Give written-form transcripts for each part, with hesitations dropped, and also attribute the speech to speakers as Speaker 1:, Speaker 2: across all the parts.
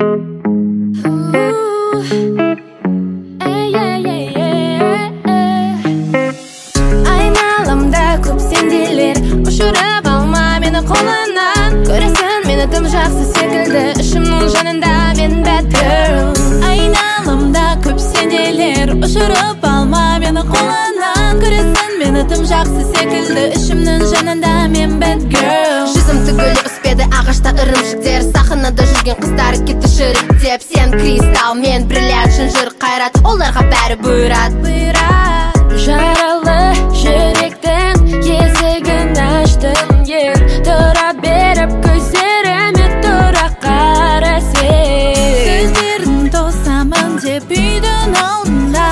Speaker 1: Aynalamda ko'p sendeler ushirib olma meni qo'limdan. Ko'rasan meni tım жақсы секілді, ishimning janында men bad girl.
Speaker 2: Aynalamda ko'p sendeler ushirib olma meni qo'limdan. Ko'rasan meni tım жақсы секілді, ishimning janында men bad girl.
Speaker 1: Жүзім түгілі үспеді ағашта ірімшіктер, сахнада жүрген қыздар кетті шіріктеп. Сен кристалл, мен бриллиант, шынжыр қайрат, оларға бәрі бұйрат. Жаралы жүректің есігін аштым, ер тұра беріп көздеріме тұра қара сен.
Speaker 2: Сөздерін тосамын деп үйдің алдында,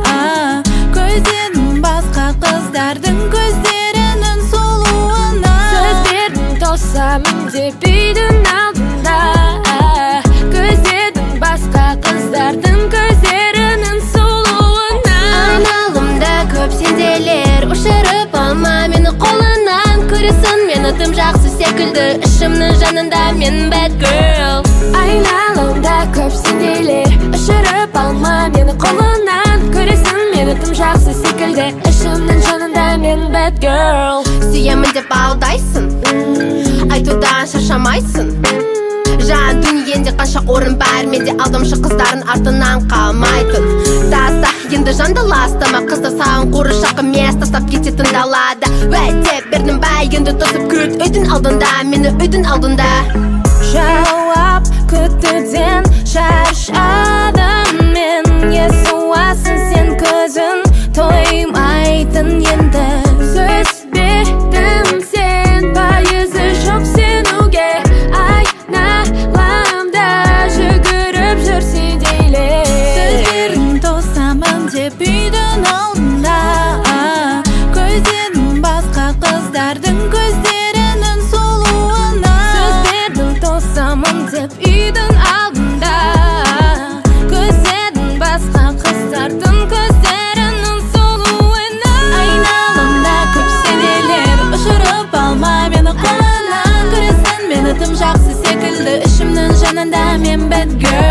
Speaker 2: көздерін басқа қыздардың көздерінің сұлуына.
Speaker 1: Сөздерін тосамын деп үйдің алдында, көздерін басқа қыздардың көздерінің сұлуына. Айналымда көп сенделер ұшырып алма мені қолынан. Көресің мені тым жақсы секілді, ішімнің жанында мен bad girl. Айналымда көп сенделер ұшырып алма мені қолынан. Көресің мені тым жақсы секілді, ішімнің жанында мен bad girl. Сүйемін деп алдайсың, айтудан шаршамайсың. Жан дүниенде қанша орын бар, менде алдамшы қыздарын артынан қалмайтын. Таста енді жанды ластама, қызда саған қуыршақ емес, тастап кететін далада. Уәде бердім ба, енді тосып күт үйдің алдында, мені үйдің алдында. Жауап күтуден шаршадым мен, суасың сен көзің тоймайтын енді. Сөз бердім сен пайызы жоқ сенуге, айналамда жүгіріп жүрсе дейле.
Speaker 2: Сөздерін тосамын деп үйдің алдында, көздерін басқа қыздардың көздерінің сұлуына.
Speaker 1: Сөздерін тосамын деп үйдің алдында, көздерін басқа қыздардың көздерінің сұлуына.
Speaker 2: Айналамда көп сенделер ұшырып алма мені қолынан. Көресің мені тым жақсы секілді, ішімнің жанында мен bad girl.